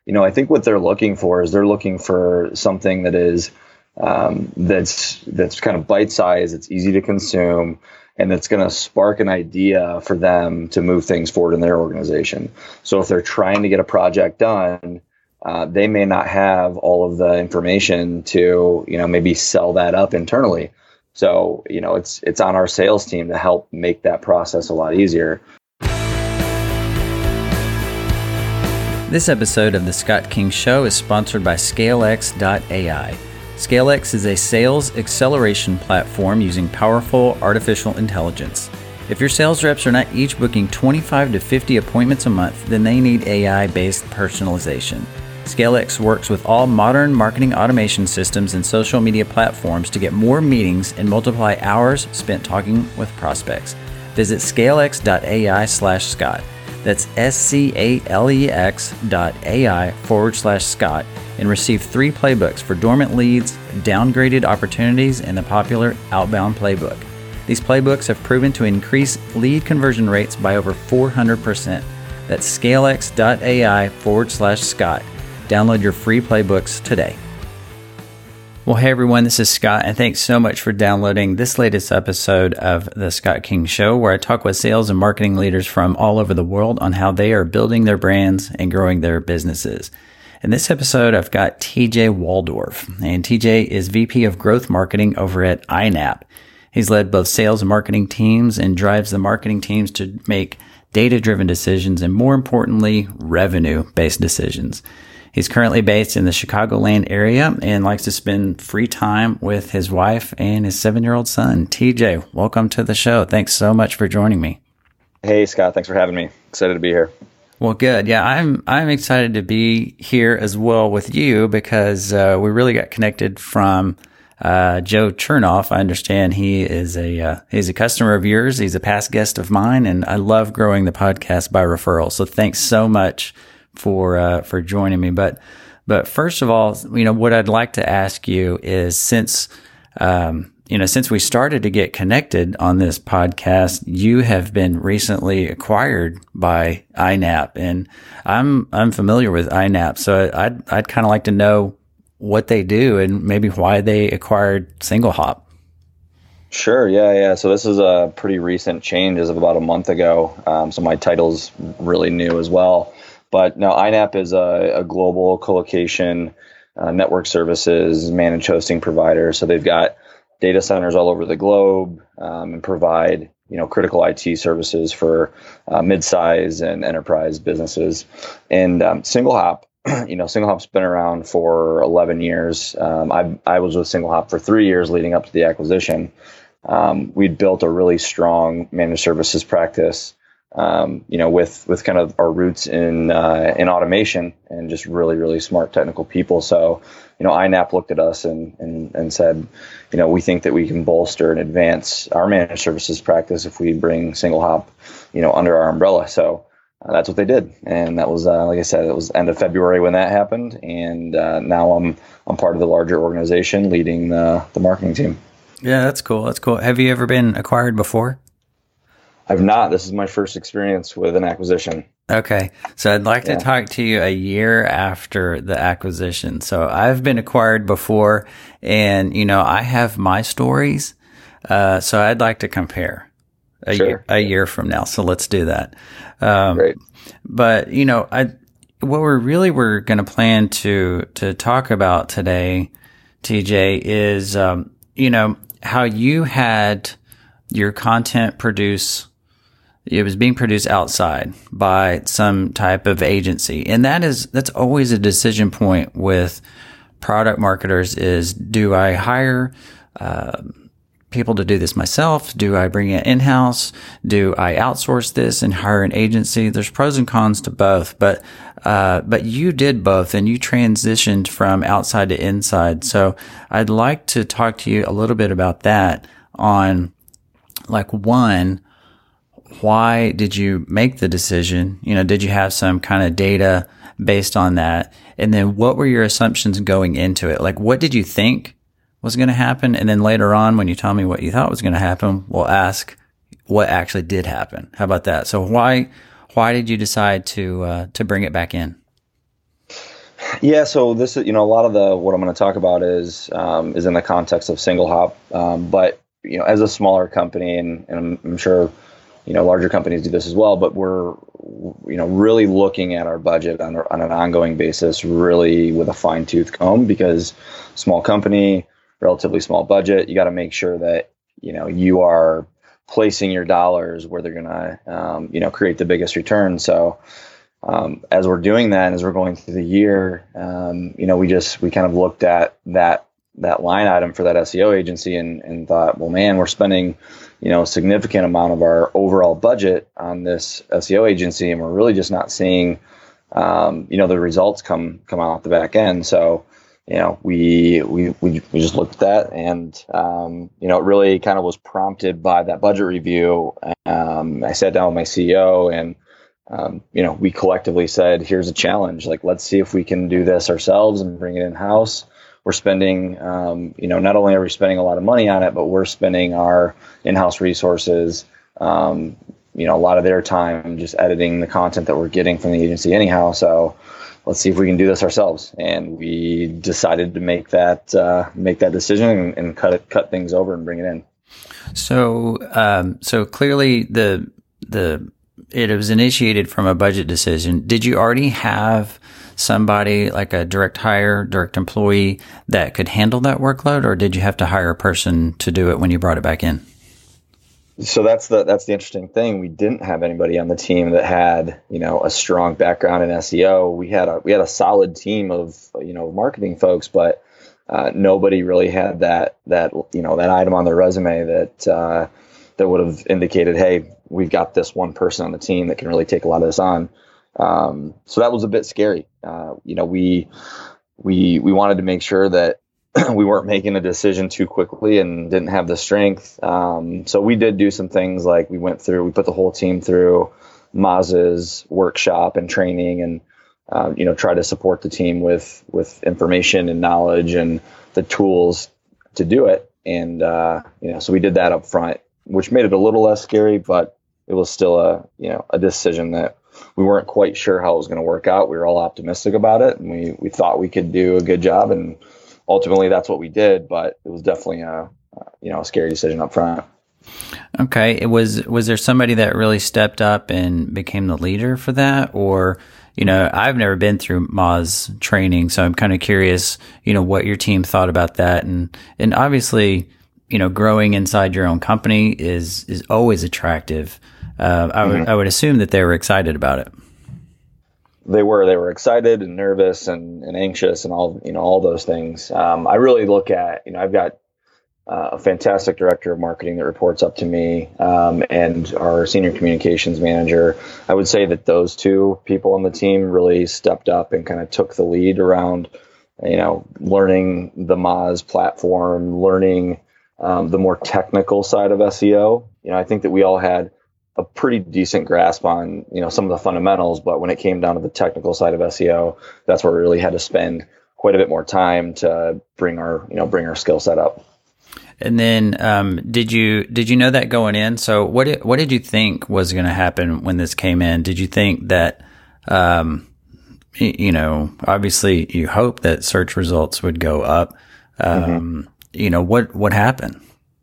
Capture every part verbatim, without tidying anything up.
you know, I think what they're looking for is they're looking for something that is um, that's that's kind of bite sized, it's easy to consume, and that's going to spark an idea for them to move things forward in their organization. So if they're trying to get a project done, uh, they may not have all of the information to, you know, maybe sell that up internally. So, you know, it's it's on our sales team to help make that process a lot easier. This episode of The Scott King Show is sponsored by ScaleX dot A I. ScaleX is a sales acceleration platform using powerful artificial intelligence. If your sales reps are not each booking twenty-five to fifty appointments a month, then they need A I-based personalization. ScaleX works with all modern marketing automation systems and social media platforms to get more meetings and multiply hours spent talking with prospects. Visit ScaleX dot A I slash Scott. That's S-C-A-L-E-X dot A-I forward slash Scott and receive three playbooks for dormant leads, downgraded opportunities, and the popular Outbound Playbook. These playbooks have proven to increase lead conversion rates by over four hundred percent. That's ScaleX dot A I forward slash Scott. Download your free playbooks today. Well, hey everyone, this is Scott, and thanks so much for downloading this latest episode of The Scott King Show, where I talk with sales and marketing leaders from all over the world on how they are building their brands and growing their businesses. In this episode, I've got T J Waldorf, and T J is V P of Growth Marketing over at I N A P. He's led both sales and marketing teams and drives the marketing teams to make data-driven decisions and, more importantly, revenue-based decisions. He's currently based in the Chicagoland area and likes to spend free time with his wife and his seven-year-old son. T J, welcome to the show. Thanks so much for joining me. Hey, Scott. Thanks for having me. Excited to be here. Well, good. Yeah, I'm I'm excited to be here as well with you because uh, we really got connected from uh, Joe Chernoff. I understand he is a uh, he's a customer of yours. He's a past guest of mine, and I love growing the podcast by referral. So thanks so much for uh, for joining me. But but first of all, you know, what I'd like to ask you is since um, you know since we started to get connected on this podcast, you have been recently acquired by I N A P, and I'm I'm familiar with I N A P, so I'd I'd kind of like to know what they do and maybe why they acquired SingleHop. Sure. Yeah. Yeah. So this is a pretty recent change as of about a month ago. Um, so my title's really new as well. But no, I N A P is a, a global colocation uh, network services managed hosting provider. So they've got data centers all over the globe um, and provide, you know, critical I T services for uh, mid-size and enterprise businesses. And um, SingleHop, you know, SingleHop's been around for eleven years. Um, I I was with SingleHop for three years leading up to the acquisition. Um, we'd built a really strong managed services practice. Um, you know, with, with kind of our roots in, uh, in automation and just really, really smart technical people. So, you know, I N A P looked at us and, and, and said, you know, we think that we can bolster and advance our managed services practice if we bring SingleHop, you know, under our umbrella. So uh, that's what they did. And that was, uh, like I said, it was end of February when that happened. And, uh, now I'm, I'm part of the larger organization leading the, the marketing team. Yeah, that's cool. That's cool. Have you ever been acquired before? I've not. This is my first experience with an acquisition. Okay. So I'd like yeah. to talk to you a year after the acquisition. So I've been acquired before and, you know, I have my stories. Uh, so I'd like to compare a sure. year, a year from now. So let's do that. Um, Great. But, you know, I, what we're really, we're going to plan to, to talk about today, T J, is, um, you know, how you had your content produce. It was being produced outside by some type of agency. And that is, that's always a decision point with product marketers is, do I hire, uh, people to do this myself? Do I bring it in-house? Do I outsource this and hire an agency? There's pros and cons to both, but, uh, but you did both and you transitioned from outside to inside. So I'd like to talk to you a little bit about that on like one, why did you make the decision? You know, did you have some kind of data based on that? And then what were your assumptions going into it? Like, what did you think was going to happen? And then later on, when you tell me what you thought was going to happen, we'll ask what actually did happen. How about that? So why, why did you decide to, uh, to bring it back in? Yeah, so this is, you know, a lot of the what I'm going to talk about is um, is in the context of single hop, um, but you know, as a smaller company, and, and I'm, I'm sure you know larger companies do this as well, but we're you know really looking at our budget on, on an ongoing basis, really with a fine tooth comb, because small company, relatively small budget, you got to make sure that you know you are placing your dollars where they're going to um, you know create the biggest return. So. Um, as we're doing that, as we're going through the year, um, you know, we just we kind of looked at that that line item for that S E O agency and, and thought, well, man, we're spending, you know, a significant amount of our overall budget on this S E O agency, and we're really just not seeing, um, you know, the results come come out the back end. So, you know, we we we, we just looked at that, and um, you know, it really kind of was prompted by that budget review. Um, I sat down with my C E O and. Um, you know, we collectively said, here's a challenge. Like, let's see if we can do this ourselves and bring it in house. We're spending, um, you know, not only are we spending a lot of money on it, but we're spending our in-house resources, um, you know, a lot of their time just editing the content that we're getting from the agency anyhow. So let's see if we can do this ourselves. And we decided to make that, uh, make that decision and, and cut it, cut things over and bring it in. So, um, so clearly the, the, it was initiated from a budget decision. Did you already have somebody like a direct hire, direct employee that could handle that workload, or did you have to hire a person to do it when you brought it back in? So that's the that's the interesting thing. We didn't have anybody on the team that had you know a strong background in S E O. We had a we had a solid team of you know marketing folks, but uh, nobody really had that that you know that item on their resume that uh, that would have indicated, hey, we've got this one person on the team that can really take a lot of this on. Um, so that was a bit scary. Uh, you know, we, we, we wanted to make sure that we weren't making a decision too quickly and didn't have the strength. Um, so we did do some things like we went through, we put the whole team through Moz's workshop and training and, uh, you know, try to support the team with, with information and knowledge and the tools to do it. And, uh, you know, so we did that up front, which made it a little less scary, but it was still a, you know, a decision that we weren't quite sure how it was going to work out. We were all optimistic about it, and we, we thought we could do a good job, and ultimately that's what we did, but it was definitely a, you know, a scary decision up front. Okay. It was, was there somebody that really stepped up and became the leader for that? Or, you know, I've never been through Moz training, so I'm kind of curious, you know, what your team thought about that. And, and obviously, you know, growing inside your own company is, is always attractive. Uh, I would, mm-hmm. I would assume that they were excited about it. They were, they were excited and nervous and, and anxious and all, you know, all those things. Um, I really look at, you know, I've got uh, a fantastic director of marketing that reports up to me, um, and our senior communications manager. I would say that those two people on the team really stepped up and kind of took the lead around, you know, learning the Moz platform, learning Um, the more technical side of S E O. You know, I think that we all had a pretty decent grasp on, you know, some of the fundamentals, but when it came down to the technical side of S E O, that's where we really had to spend quite a bit more time to bring our, you know, bring our skill set up. And then, um, did you, did you know that going in? So what did, what did you think was going to happen when this came in? Did you think that, um, you know, obviously you hope that search results would go up. Um, mm-hmm. You know, what, what happened?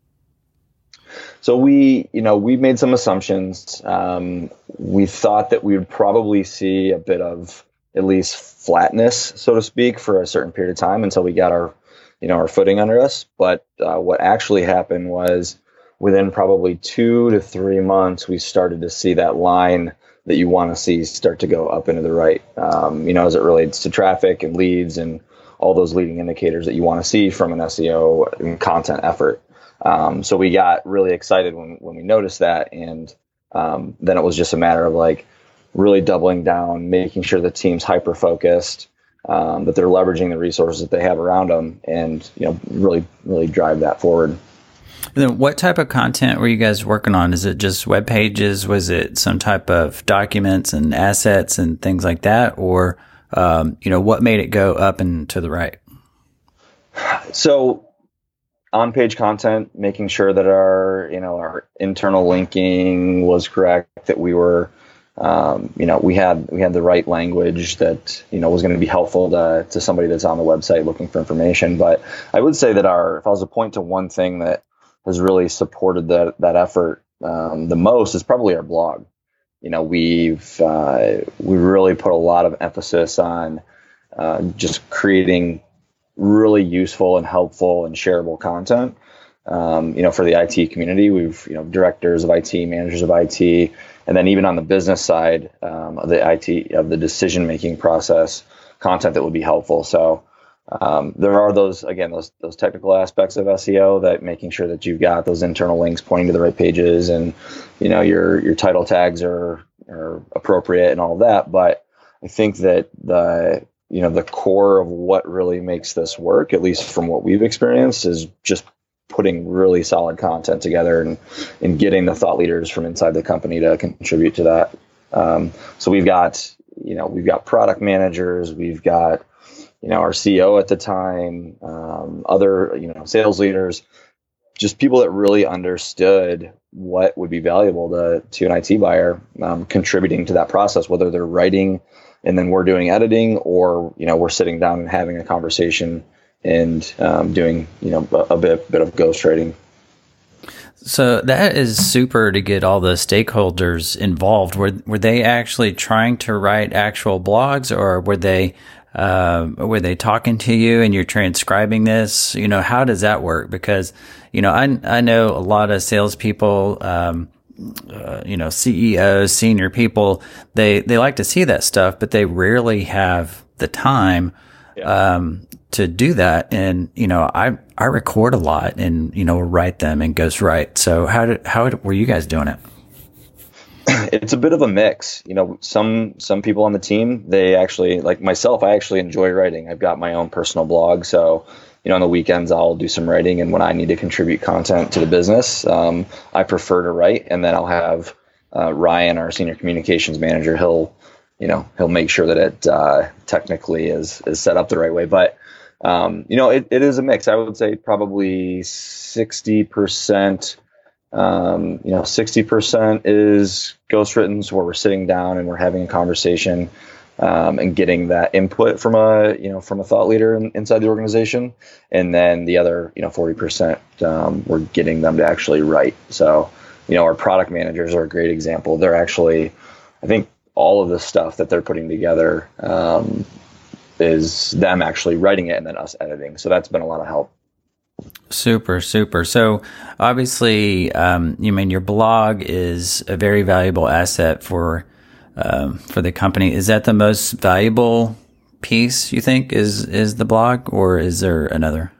So we, you know, we made some assumptions. Um, we thought that we would probably see a bit of at least flatness, so to speak, for a certain period of time until we got our, you know, our footing under us. But uh, what actually happened was within probably two to three months, we started to see that line that you want to see start to go up into the right, um, you know, as it relates to traffic and leads and all those leading indicators that you want to see from an S E O and content effort. Um, so we got really excited when, when we noticed that. And um, then it was just a matter of like really doubling down, making sure the team's hyper focused, um, that they're leveraging the resources that they have around them and, you know, really, really drive that forward. And then what type of content were you guys working on? Is it just web pages? Was it some type of documents and assets and things like that? Or Um, you know, what made it go up and to the right? So on-page content, making sure that our, you know, our internal linking was correct, that we were, um, you know, we had we had the right language that, you know, was going to be helpful to to somebody that's on the website looking for information. But I would say that our, if I was to point to one thing that has really supported that that effort um, the most, is probably our blog. You know, we've uh, we really put a lot of emphasis on uh, just creating really useful and helpful and shareable content. Um, you know, for the I T community, we've, you know, directors of I T, managers of I T, and then even on the business side um, of the I T, of the decision-making process, content that would be helpful. So um, there are those, again, those those technical aspects of S E O, that making sure that you've got those internal links pointing to the right pages, and, you know, your your title tags are are appropriate and all of that. But I think that the you know the core of what really makes this work, at least from what we've experienced, is just putting really solid content together and, and getting the thought leaders from inside the company to contribute to that. Um, so we've got, you know, we've got product managers, we've got, you know, our C E O at the time, um, other, you know, sales leaders, just people that really understood what would be valuable to, to an I T buyer, um, contributing to that process, whether they're writing and then we're doing editing, or, you know, we're sitting down and having a conversation and um, doing, you know, a, a bit bit of ghostwriting. So that is super to get all the stakeholders involved. Were were they actually trying to write actual blogs, or were they uh, were they talking to you and you're transcribing this? You know, how does that work? Because, you know, I I know a lot of salespeople, um, uh, you know, C E Os, senior people. They they like to see that stuff, but they rarely have the time. Yeah. Um, to do that. And, you know, I, I record a lot and, you know, write them and ghostwrite. So how did, how were you guys doing it? It's a bit of a mix. You know, some, some people on the team, they actually, like myself, I actually enjoy writing. I've got my own personal blog. So, you know, on the weekends, I'll do some writing. And when I need to contribute content to the business, um, I prefer to write. And then I'll have uh, Ryan, our senior communications manager, he'll, you know, he'll make sure that it uh, technically is, is set up the right way. But Um, you know, it, it is a mix. I would say probably sixty percent, um, you know, sixty percent is ghostwritten, so where we're sitting down and we're having a conversation um, and getting that input from a, you know, from a thought leader in, inside the organization. And then the other, you know, forty percent, um, we're getting them to actually write. So, you know, our product managers are a great example. They're actually, I think all of the stuff that they're putting together, um, is them actually writing it and then us editing. So that's been a lot of help. Super, super. So obviously, um, you mean your blog is a very valuable asset for, um, for the company. Is that the most valuable piece, you think, is, is the blog, or is there another?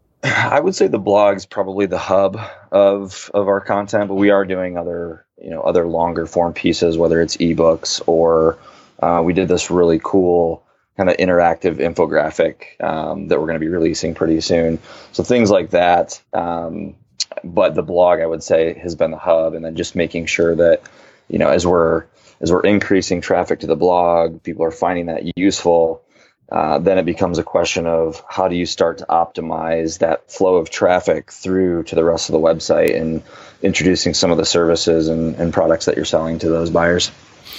I would say the blog's probably the hub of, of our content, but we are doing other, you know, other longer form pieces, whether it's ebooks or, uh, we did this really cool kind of interactive infographic um, that we're going to be releasing pretty soon. So things like that. Um, but the blog, I would say, has been the hub, and then just making sure that, you know, as we're as we're increasing traffic to the blog, people are finding that useful. Uh, then it becomes a question of how do you start to optimize that flow of traffic through to the rest of the website and introducing some of the services and, and products that you're selling to those buyers.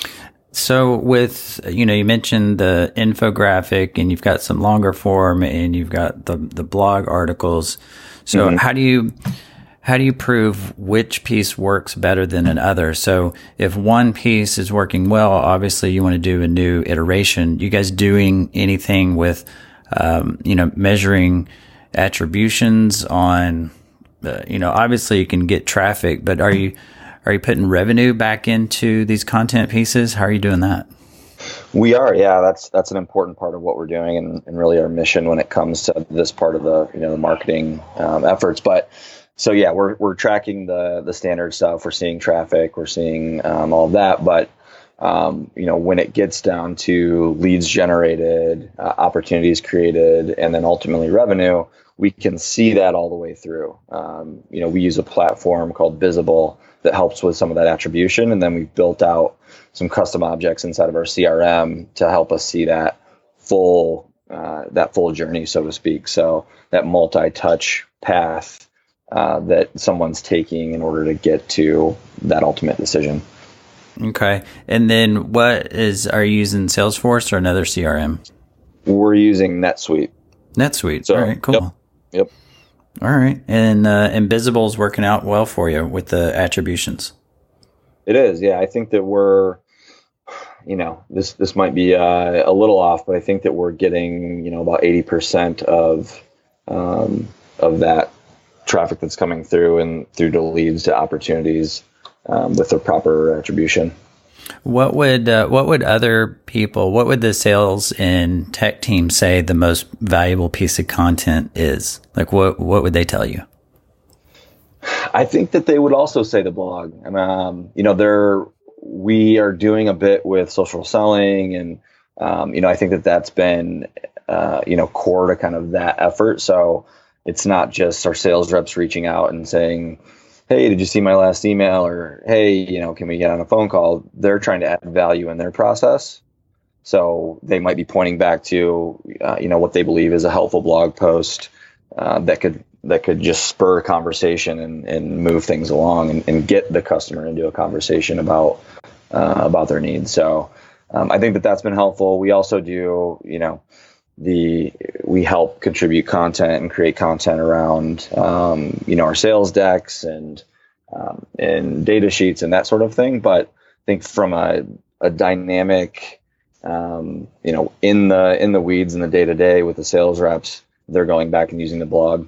So with, you know, you mentioned the infographic and you've got some longer form and you've got the, the blog articles. So mm-hmm. how do you, how do you prove which piece works better than another? So if one piece is working well, obviously you want to do a new iteration. You guys doing anything with, um, you know, measuring attributions on, uh, you know, obviously you can get traffic, but are you, Are you putting revenue back into these content pieces? How are you doing that? We are, yeah. That's that's an important part of what we're doing, and, and really our mission when it comes to this part of the you know the marketing um, efforts. But so yeah, we're we're tracking the the standard stuff. We're seeing traffic. We're seeing um, all of that. But um, you know when it gets down to leads generated, uh, opportunities created, and then ultimately revenue, we can see that all the way through. Um, you know, we use a platform called Visible that helps with some of that attribution. And then we've built out some custom objects inside of our C R M to help us see that full, uh, that full journey, so to speak. So that multi-touch path uh, that someone's taking in order to get to that ultimate decision. Okay. And then what is, are you using Salesforce or another C R M? We're using NetSuite. NetSuite. So, all right, cool. Yep. yep. All right. And uh, Invisible is working out well for you with the attributions. It is. Yeah. I think that we're, you know, this, this might be uh, a little off, but I think that we're getting, you know, about eighty percent of, um, of that traffic that's coming through and through to leads to opportunities um, with the proper attribution. What would uh, what would other people, what would the sales and tech team say the most valuable piece of content is? Like, what what would they tell you? I think that they would also say the blog. And, um, you know, they're, we are doing a bit with social selling, and um, you know, I think that that's been uh, you know, core to kind of that effort. So it's not just our sales reps reaching out and saying, hey, did you see my last email? Or, hey, you know, can we get on a phone call? They're trying to add value in their process. So they might be pointing back to, uh, you know, what they believe is a helpful blog post uh, that could that could just spur a conversation and, and move things along and, and get the customer into a conversation about uh, about their needs. So um, I think that that's been helpful. We also do, you know, the we help contribute content and create content around um, you know, our sales decks and um, and data sheets and that sort of thing. But I think from a, a dynamic um, you know, in the in the weeds in the day to day with the sales reps, they're going back and using the blog.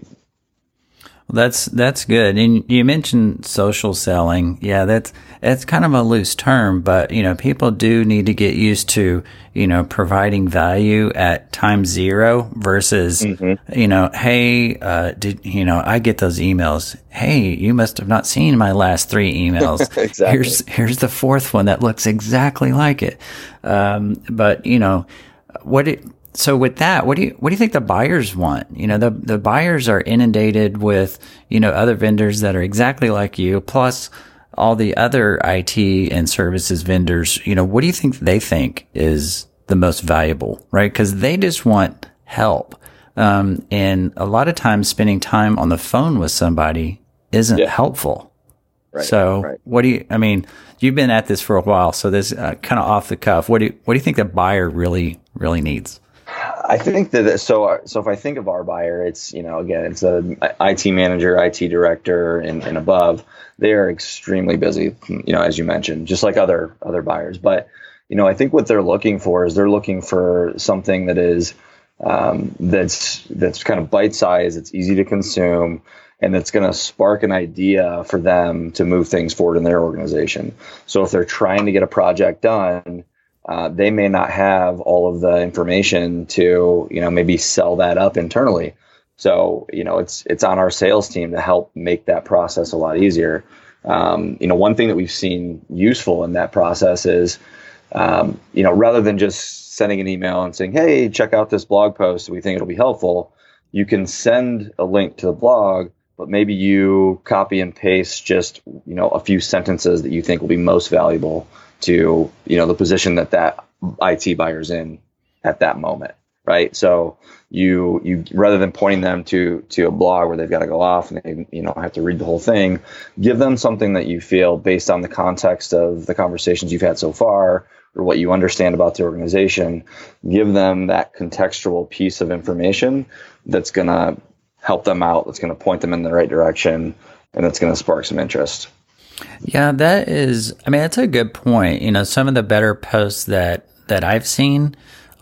Well, that's that's good. And you mentioned social selling. Yeah, that's that's kind of a loose term, but you know, people do need to get used to, you know, providing value at time zero versus, mm-hmm. you know, hey, uh, did you know, I get those emails. Hey, you must have not seen my last three emails. Exactly. Here's here's the fourth one that looks exactly like it. Um, but you know, what it. So with that, what do you, what do you think the buyers want? You know, the, the buyers are inundated with, you know, other vendors that are exactly like you, plus all the other I T and services vendors. You know, what do you think they think is the most valuable, right? Because they just want help. Um, and a lot of times spending time on the phone with somebody isn't yeah. helpful. Right, so right. what do you, I mean, you've been at this for a while, so this uh, kind of off the cuff. What do you, what do you think the buyer really, really needs? I think that so. So if I think of our buyer, it's, you know, again, it's a I T manager, I T director, and, and above. They are extremely busy, you know, as you mentioned, just like other other buyers. But you know, I think what they're looking for is they're looking for something that is um, that's that's kind of bite sized, it's easy to consume, and that's going to spark an idea for them to move things forward in their organization. So if they're trying to get a project done, Uh, they may not have all of the information to, you know, maybe sell that up internally. So, you know, it's it's on our sales team to help make that process a lot easier. Um, you know, one thing that we've seen useful in that process is, um, you know, rather than just sending an email and saying, hey, check out this blog post, we think it'll be helpful, you can send a link to the blog, but maybe you copy and paste just, you know, a few sentences that you think will be most valuable to, you know, the position that that I T buyer's in at that moment, right? So you you rather than pointing them to to a blog where they've got to go off and they, you know, have to read the whole thing, give them something that you feel based on the context of the conversations you've had so far or what you understand about the organization. Give them that contextual piece of information that's going to help them out, that's going to point them in the right direction, and that's going to spark some interest. Yeah, that is, I mean, that's a good point. You know, some of the better posts that, that I've seen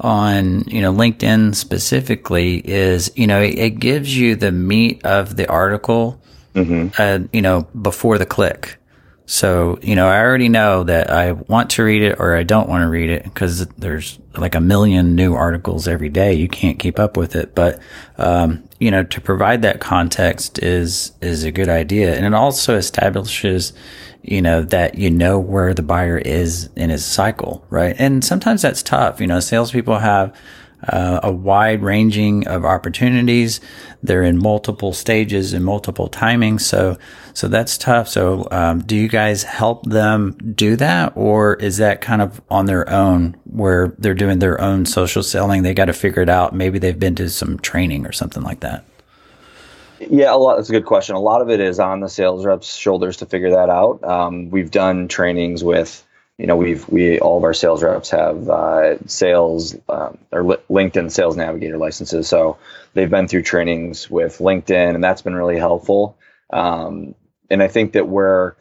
on, you know, LinkedIn specifically is, you know, it, it gives you the meat of the article, mm-hmm. uh, you know, before the click. So, you know, I already know that I want to read it or I don't want to read it because there's like a million new articles every day. You can't keep up with it. But, um, you know, to provide that context is, is a good idea. And it also establishes, you know, that you know where the buyer is in his cycle, right? And sometimes that's tough. You know, salespeople have Uh, a wide ranging of opportunities. They're in multiple stages and multiple timings. So, so that's tough. So, um, do you guys help them do that, or is that kind of on their own where they're doing their own social selling? They got to figure it out. Maybe they've been to some training or something like that. Yeah, a lot. That's a good question. A lot of it is on the sales reps' shoulders to figure that out. Um, we've done trainings with, you know, we've, we, all of our sales reps have uh, sales um, or li- LinkedIn Sales Navigator licenses. So they've been through trainings with LinkedIn, and that's been really helpful. Um, and I think that where,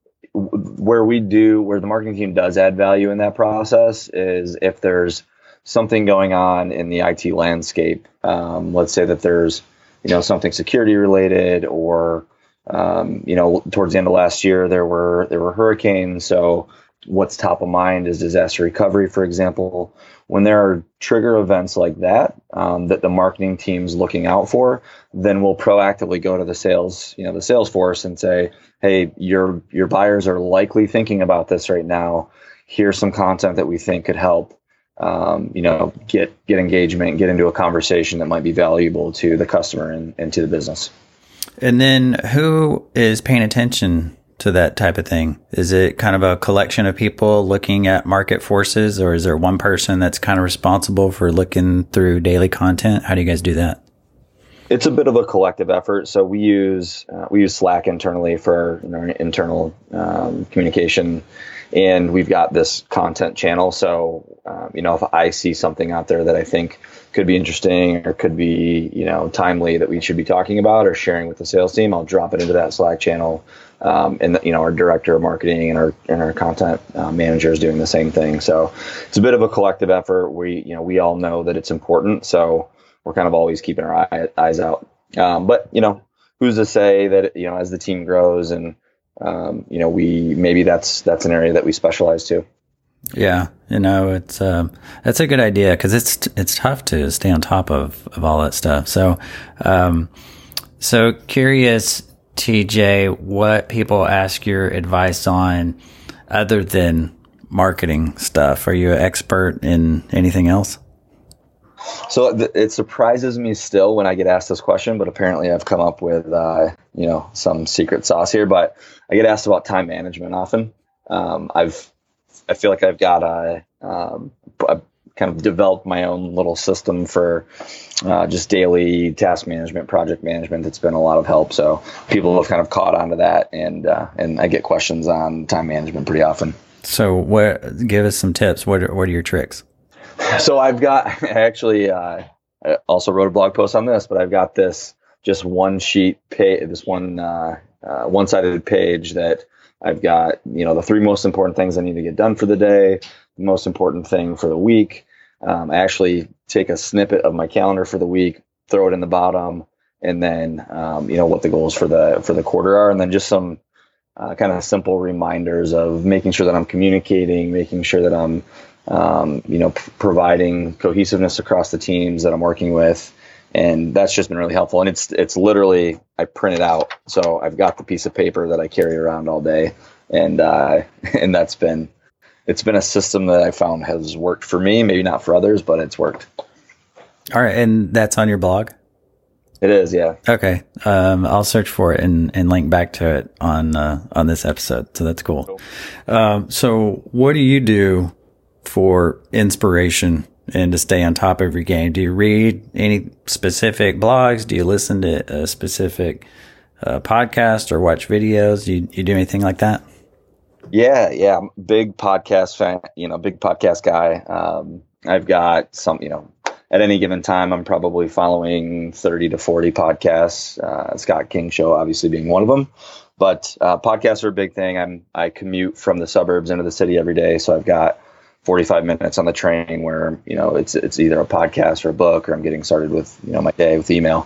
where we do, where the marketing team does add value in that process is if there's something going on in the I T landscape. Um, let's say that there's, you know, something security related, or, um, you know, towards the end of last year, there were, there were hurricanes. So what's top of mind is disaster recovery, for example. When there are trigger events like that, um, that the marketing team's looking out for, then we'll proactively go to the sales, you know, the sales force and say, hey, your, your buyers are likely thinking about this right now. Here's some content that we think could help, um, you know, get, get engagement, get into a conversation that might be valuable to the customer and, and to the business. And then who is paying attention to that type of thing? Is it kind of a collection of people looking at market forces, or is there one person that's kind of responsible for looking through daily content? How do you guys do that? It's a bit of a collective effort. So we use uh, we use Slack internally for, you know, our internal um, communication, and we've got this content channel. So um, you know, if I see something out there that I think could be interesting or could be, you know, timely that we should be talking about or sharing with the sales team, I'll drop it into that Slack channel. Um, and, you know, our director of marketing and our and our content uh, manager is doing the same thing. So it's a bit of a collective effort. We, you know, we all know that it's important. So we're kind of always keeping our eye, eyes out. Um, but, you know, who's to say that, you know, as the team grows and, um, you know, we maybe that's that's an area that we specialize to. Yeah, you know, it's um, that's a good idea, because it's it's tough to stay on top of, of all that stuff. So, um, so curious, T J, what people ask your advice on other than marketing stuff? Are you an expert in anything else? So th- it surprises me still when I get asked this question, but apparently I've come up with, uh, you know, some secret sauce here. But I get asked about time management often. Um, I've I feel like I've got a, um, a kind of developed my own little system for uh, just daily task management, project management. It's been a lot of help. So people have kind of caught onto that, and uh, and I get questions on time management pretty often. So what? Give us some tips. What are, what are your tricks? So I've got, I actually uh, I also wrote a blog post on this, but I've got this just one sheet page, this one uh, uh, one-sided page that I've got, you know, the three most important things I need to get done for the day, the most important thing for the week. Um, I actually take a snippet of my calendar for the week, throw it in the bottom, and then, um, you know, what the goals for the for the quarter are, and then just some uh, kind of simple reminders of making sure that I'm communicating, making sure that I'm, um, you know, p- providing cohesiveness across the teams that I'm working with. And that's just been really helpful. And it's it's literally, I print it out. So I've got the piece of paper that I carry around all day. And uh, and that's been, it's been a system that I found has worked for me, maybe not for others, but it's worked. All right. And that's on your blog? It is, yeah. Okay. Um, I'll search for it and, and link back to it on uh, on this episode. So that's cool. cool. Um, so what do you do for inspiration and to stay on top of your game? Do you read any specific blogs? Do you listen to a specific uh, podcast or watch videos? Do you, you do anything like that? Yeah, yeah. I'm a big podcast fan, you know, big podcast guy. Um, I've got some, you know, at any given time, I'm probably following thirty to forty podcasts. Uh, Scott King Show, obviously being one of them. But uh, podcasts are a big thing. I'm I commute from the suburbs into the city every day, so I've got forty-five minutes on the train where, you know, it's it's either a podcast or a book, or I'm getting started with, you know, my day with email.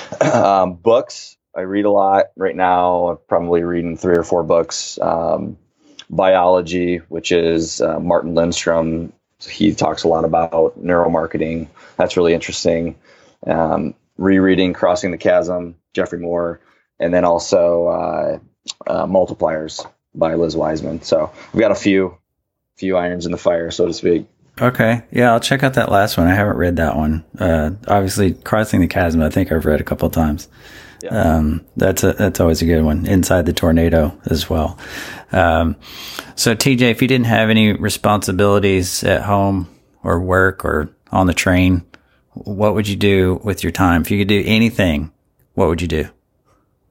um, books, I read a lot right now. I'm probably reading three or four books. Um, biology, which is uh, Martin Lindstrom. He talks a lot about neuromarketing. That's really interesting. Um, rereading Crossing the Chasm, Jeffrey Moore, and then also uh, uh, Multipliers by Liz Wiseman. So we've got a few few irons in the fire, so to speak. Okay. Yeah, I'll check out that last one. I haven't read that one. Uh, obviously, Crossing the Chasm, I think I've read a couple of times. Yeah. Um, that's a, that's always a good one. Inside the Tornado as well. Um, so T J, if you didn't have any responsibilities at home or work or on the train, what would you do with your time? If you could do anything, what would you do?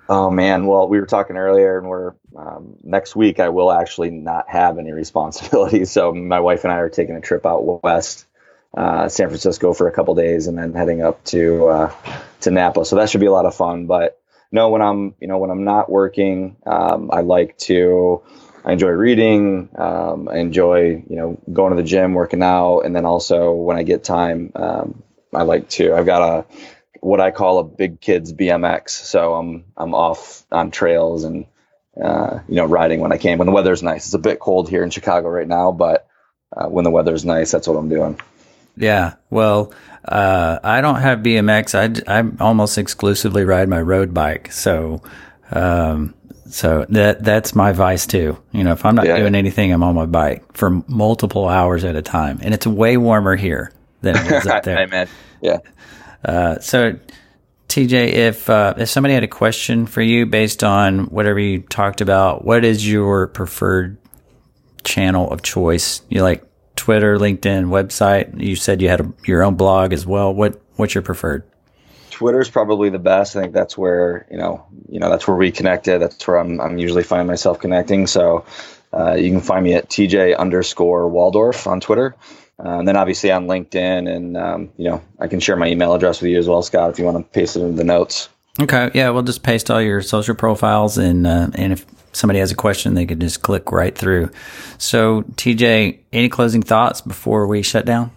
Oh man, well, we were talking earlier, and we're um, next week. I will actually not have any responsibilities. So my wife and I are taking a trip out west, uh, San Francisco for a couple days, and then heading up to uh, to Napa. So that should be a lot of fun. But no, when I'm you know when I'm not working, um, I like to. I enjoy reading. Um, I enjoy you know going to the gym, working out, and then also when I get time, um, I like to. I've got a what I call a big kids B M X. So I'm, I'm off on trails and, uh, you know, riding when I can, when the weather's nice. It's a bit cold here in Chicago right now, but, uh, when the weather's nice, that's what I'm doing. Yeah. Well, uh, I don't have B M X. I, I almost exclusively ride my road bike. So, um, so that, that's my vice too. You know, if I'm not yeah, doing yeah. anything, I'm on my bike for multiple hours at a time, and it's way warmer here than it is up there. Amen. Yeah. Uh, so, T J, if uh, if somebody had a question for you based on whatever you talked about, what is your preferred channel of choice? You like Twitter, LinkedIn, website? You said you had a, your own blog as well. What what's your preferred? Twitter's probably the best. I think that's where you know you know that's where we connected. That's where I'm I'm usually finding myself connecting. So uh, you can find me at T J underscore Waldorf on Twitter. Uh, and then obviously on LinkedIn, and um, you know, I can share my email address with you as well, Scott, if you want to paste it in the notes. Okay, yeah, we'll just paste all your social profiles, and uh, and if somebody has a question, they could just click right through. So, T J, any closing thoughts before we shut down?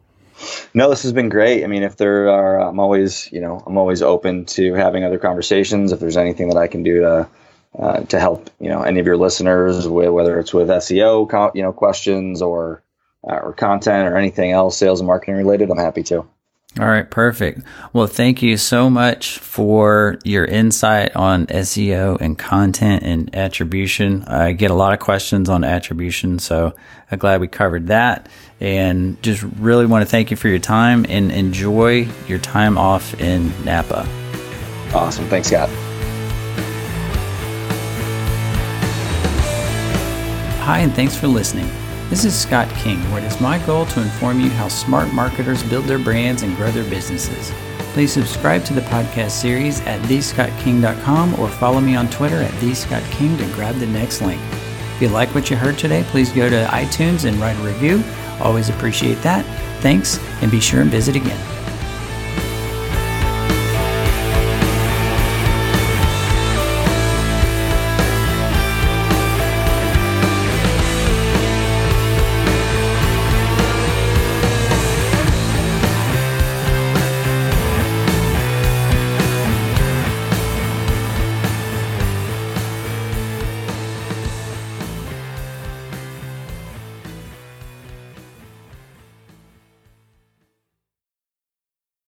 No, this has been great. I mean, if there are, I'm always, you know, I'm always open to having other conversations. If there's anything that I can do to uh, to help, you know, any of your listeners, with, whether it's with S E O, you know, questions or Uh, or content or anything else, sales and marketing related, I'm happy to. All right, perfect. Well, thank you so much for your insight on S E O and content and attribution. I get a lot of questions on attribution, so I'm glad we covered that. And just really want to thank you for your time and enjoy your time off in Napa. Awesome. Thanks, Scott. Hi, and thanks for listening. This is Scott King, where it is my goal to inform you how smart marketers build their brands and grow their businesses. Please subscribe to the podcast series at the scott king dot com or follow me on Twitter at the scott king to grab the next link. If you like what you heard today, please go to iTunes and write a review. Always appreciate that. Thanks, and be sure and visit again.